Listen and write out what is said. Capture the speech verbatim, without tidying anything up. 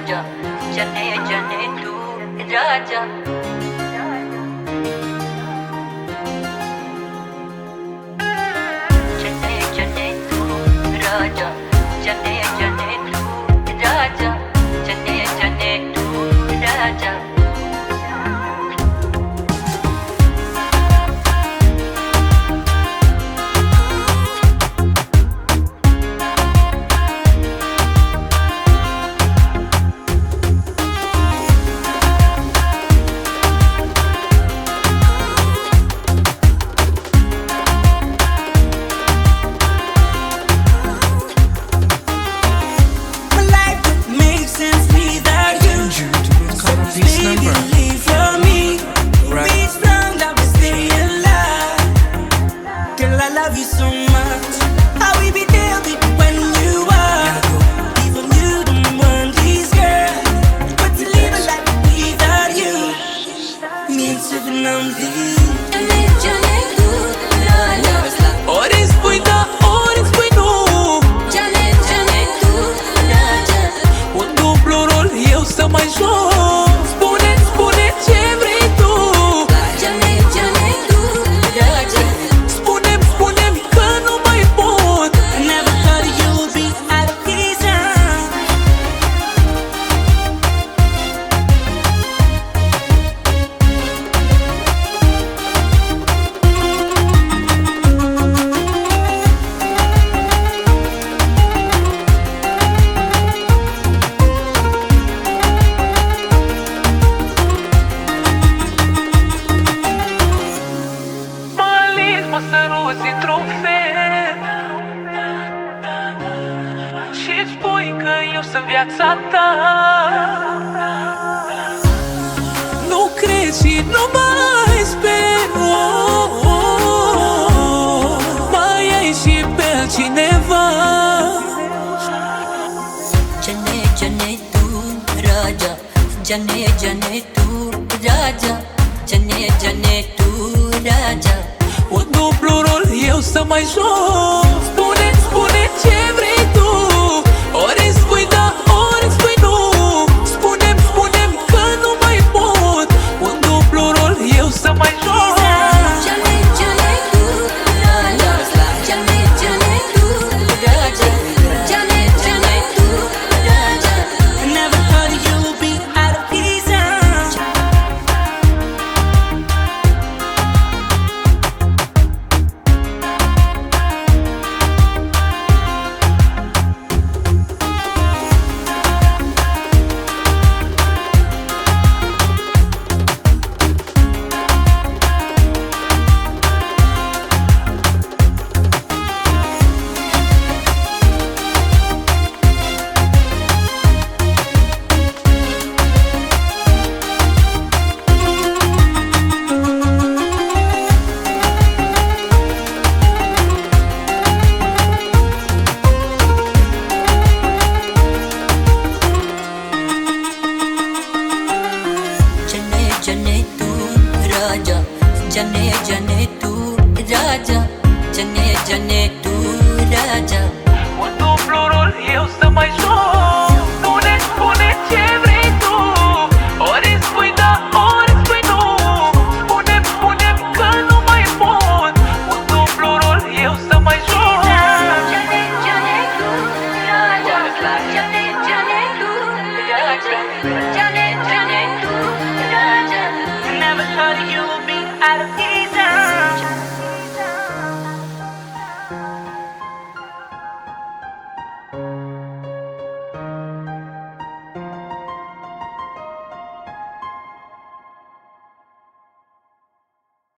राजा, जने जने तू राजा। जने जने तू राजा, जने जने तू राजा, जने जने तू राजा। I love you so much. How we be daily when you are even you don't want these girls. But to live a life without you means living on these. Ori spui da, ori spui nu. Un dublu rol, eu să mai joc. Spune, spune ce vrei tu. Mă săruți într-un fel și-ți spui că eu sunt viața ta. Nu crezi și nu mai sper, oh, oh, mai ai și pe altcineva. Jane jane tu raja, jane jane tu raja, jane jane tu raja. Un dublu rol, eu să mai joc. Spune, spune ce vrei tu. Ori spui da, ori spui nu. Spune-mi, spune-mi că nu mai pot. Un dublu rol, eu să mai joc. Jane jane tu raja, jane jane tu raja, jane jane tu raja. I never thought you would be out of pieces. Jane jane tu raja, jane jane tu raja. Un dublu rol, eu să mai joc. Spune, spune ce vrei tu. Ori spui da, ori spui nu. Spune-mi, spune-mi că nu mai pot. Un dublu rol, eu să mai joc. Jane jane tu raja, jane jane tu raja.